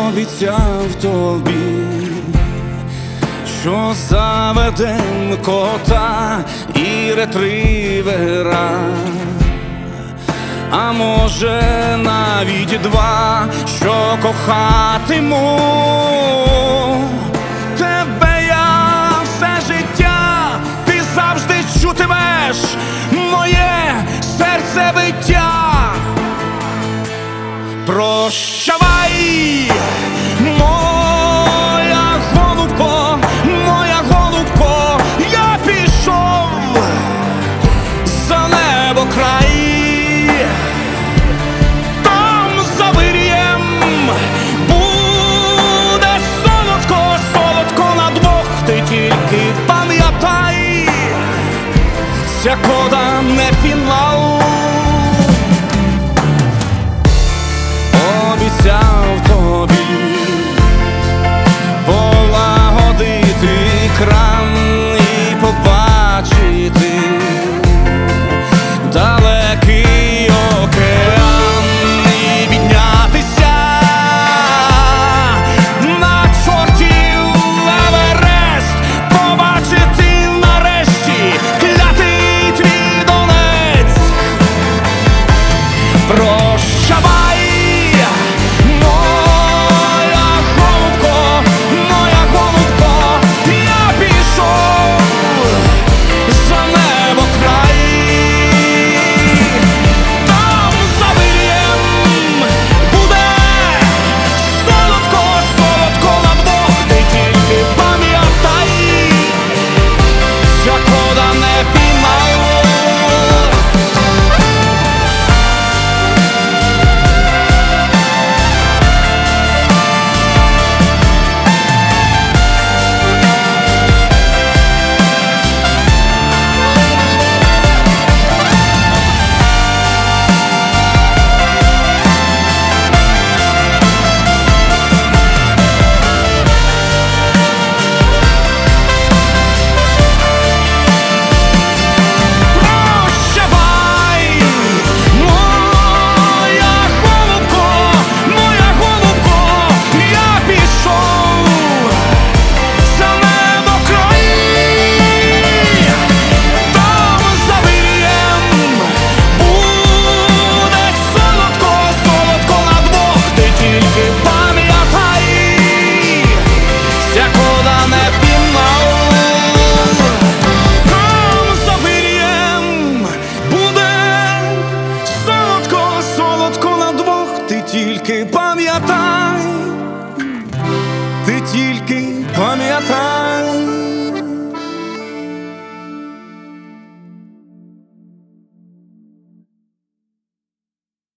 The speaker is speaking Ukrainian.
Обіцяв тобі, що заведем кота і ретривера, а може навіть два, що кохатиму тебе я все життя. Ти завжди чутимеш моє серцебиття. Прощавай, моя голубко, я пішов за небо край. Там за вирієм буде солодко на двох. Ти тільки пам'ятай, ця кода не фінал. Обіцяв тобі полагодити кран і побачити далекий океан і піднятися на чортів Еверест, побачити нарешті клятий твій Донець. Прощавай, тільки пам'ятай, ти тільки пам'ятай.